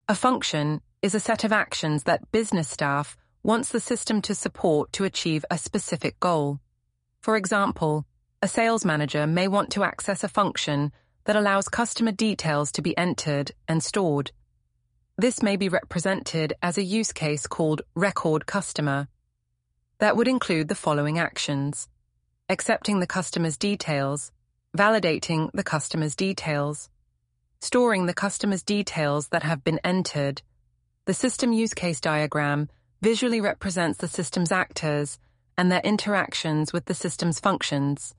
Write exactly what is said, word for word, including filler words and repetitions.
A function is a set of actions that business staff wants the system to support to achieve a specific goal. For example, a sales manager may want to access a function that allows customer details to be entered and stored. This may be represented as a use case called Record Customer. That would include the following actions: accepting the customer's details, validating the customer's details, storing the customer's details that have been entered. The system use case diagram visually represents the system's actors and their interactions with the system's functions.